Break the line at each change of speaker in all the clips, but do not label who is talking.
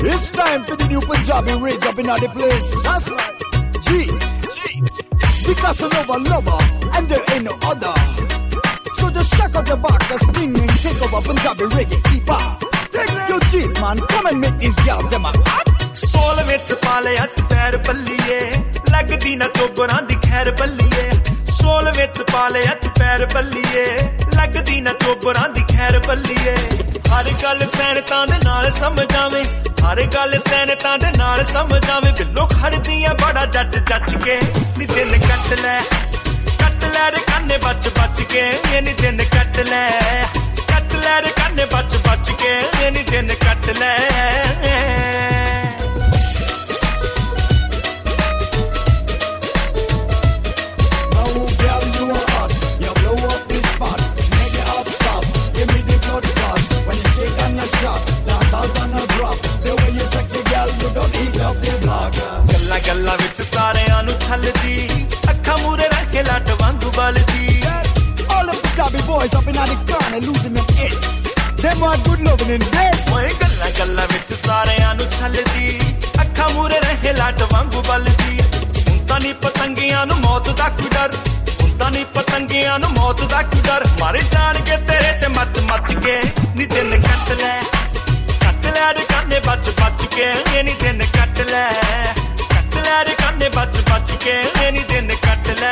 It's time for the new Punjabi rage up in the place. That's right. G. Because I love a lover and there ain't no other. So just check out your back, the sting and take over Punjabi reggae hip-hop. Yo G, man, come and make these girls them a hot.
Soul ਵਿੱਚ ਪਾ ਲਿਆ ਪੈਰ ਬੱਲੀਏ ਲੱਗਦੀ ਨਾ ਚੋਬਰਾਂ ਦੀ ਖੈਰ ਬੱਲੀਏ ਸੋਲ ਵਿੱਚ ਪਾ ਲਿਆ ਪੈਰ ਬੱਲੀਏ ਲੱਗਦੀ ਨਾ ਚੋਬਰਾਂ ਦੀ ਖੈਰ ਬੱਲੀਏ ਹਰ ਗੱਲ ਸੈਨਤਾਂ ਦੇ ਨਾਲ ਸਮਝਾਵੇਂ ਹਰ ਗੱਲ ਸੈਨਤਾਂ ਦੇ ਨਾਲ ਸਮਝਾਵੇਂ ਬਿੱਲੋ ਖੜਦੀਆਂ ਬੜਾ ਜੱਟ ਜੱਟ ਕੇ ਨੀ ਦਿਨ ਕੱਟ ਲੈ ਰੇ ਕੰਨੇ ਬਚ ਬਚ ਕੇ ਨੀ ਦਿਨ ਕੱਟ ਲੈ ਰੇ ਕੰਨੇ ਬਚ ਬਚ ਕੇ ਨੀ ਦਿਨ ਕੱਟ ਲੈ ਗੱਲਾਂ ਵਿੱਚ ਸਾਰਿਆਂ ਨੂੰ ਛੱਲਦੀ ਅੱਖਾਂ ਮੂਰੇ ਰੱਖ ਕੇ ਲੱਟ ਵਾਂਗੂ ਬਲਦੀ
All of the Punjabi boys up in the corner losing them hits. Them are good loving in this.
ਓਏ ਗੱਲਾਂ ਵਿੱਚ ਸਾਰਿਆਂ ਨੂੰ ਛੱਲਦੀ ਅੱਖਾਂ ਮੂਰੇ ਰੱਖ ਕੇ ਲੱਟ ਵਾਂਗੂ ਬਲਦੀ ਹੁਣ ਤਾਂ ਨਹੀਂ ਪਤੰਗੀਆਂ ਨੂੰ ਮੌਤ ਦਾ ਕੋਈ ਡਰ ਹੁਣ ਤਾਂ ਨਹੀਂ ਪਤੰਗੀਆਂ ਨੂੰ ਮੌਤ ਦਾ ਕੋਈ ਡਰ ਮਾਰੇ ਜਾਣਗੇ ਤੇਰੇ ਤੇ ਮੱਚ ਮੱਚ ਕੇ ਨੀ ਦਿਨ ਕੱਟ ਲੈ ਰੇ ਕੰਨੇ ਬਚ ਬਚ ਕੇ ਨੀ ਦਿਨ ਕੱਟ ਲੈ ਰੇ ਕੰਨੇ ਬਚ ਬਚ ਕੇ ਨੀ ਦਿਨ ਕੱਟ ਲੈ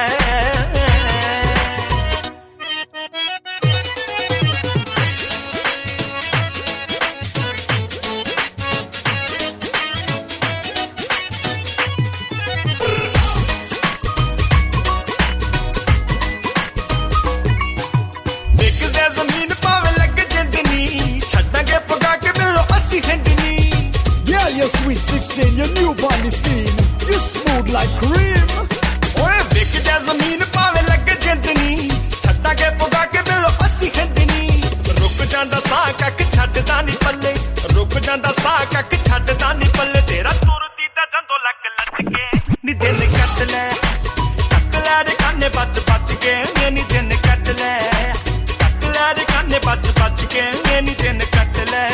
ਦੇਖਦੇ ਜ਼ਮੀਨ ਪਾਵੇ ਲੱਗ ਜਿੰਦਨੀ ਛੱਡਾਂਗੇ ਪਗਾ ਕੇ ਮਿਲੋ ਅਸੀਂ ਹੰਡਨੀ
Yeah, you're sweet 16, you're new on the scene. You smooth like cream.
ਓਏ ਦੇਖਦੇ ਜ਼ਮੀਨ ਪਾਵੇ ਲੱਗ ਜਿੰਦਨੀ ਛੱਡਾਂਗੇ ਪਗਾ ਕੇ ਮਿਲੋ ਅਸੀਂ ਹੰਡਨੀ ਰੁਕ ਜਾਂਦਾ ਸਾਹ ਕੱਕ ਛੱਡਦਾ ਨਹੀਂ ਪੱਲੇ ਰੁਕ ਜਾਂਦਾ ਸਾਹ ਕੱਕ ਛੱਡਦਾ ਨਹੀਂ ਪੱਲੇ ਤੇਰਾ ਸੁਰਤੀ ਦਾ ਜੰਦੋ ਲੱਕ ਲੱਚ ਕੇ ਨੀ ਦਿਨ ਕੱਟ ਲੈ ਰੇ ਕੰਨੇ ਬਚ ਬਚ ਕੇ ਨੀ ਦਿਨ ਕੱਟ ਲੈ ਰੇ ਕੰਨੇ ਬਚ ਬਚ ਕੇ ਨੀ ਦਿਨ ਕੱਟ ਲੈ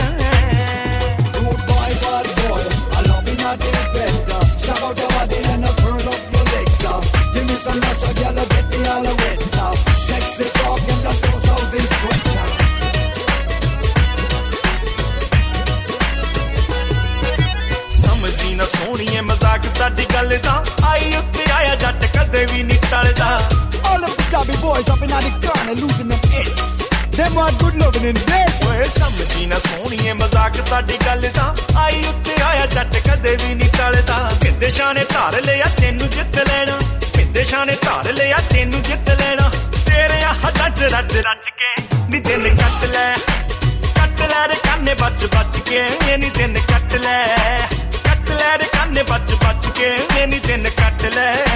Good boy, bad boy, I love you not in bed. Shout out your body and turn up your legs up. Give me some muscle, girl, get me all the wet up. Sexy talk and the toes out in sweat.
ਸਮਝੀ ਨਾ ਸੋਹਣੀਏ ਮਜ਼ਾਕ ਸਾਡੀ ਗੱਲ ਦਾ ਆਈ ਉੱਤੇ ਆਇਆ ਜੱਟ ਕਦੇ ਵੀ ਨਹੀਂ ਟਲਦਾ
All of the Punjabi boys up in the corner losing them hits. Them are good loving in this.
ਓਏ ਸਮਝੀ ਨਾ ਸੋਹਣੀਏ ਮਜ਼ਾਕ ਸਾਡੀ ਗੱਲ ਦਾ ਆਈ ਉੱਤੇ ਆਇਆ ਜੱਟ ਕਦੇ ਵੀ ਨਹੀਂ ਟਲਦਾ ਕਿੰਦੇ ਸ਼ਾਨੇ ਧਾਰ ਲਿਆ ਤੈਨੂੰ ਜਿੱਤ ਲੈਣਾ ਕਿੰਦੇ ਸ਼ਾਨੇ ਧਾਰ ਲਿਆ ਤੈਨੂੰ ਜਿੱਤ ਲੈਣਾ ਤੇਰੇ ਹੱਥਾਂ 'ਚ ਰੱਜ ਰੱਜ ਕੇ ਨੀ ਦਿਨ ਕੱਟ ਲੈ ਰੇ ਕੰਨੇ ਬਚ ਬਚ ਕੇ ਨੀ ਦਿਨ ਕੱਟ ਲੈ ਰੇ ਕੰਨੇ ਬਚ ਬਚ ਕੇ ਨੀ ਦਿਨ ਕੱਟ ਲੈ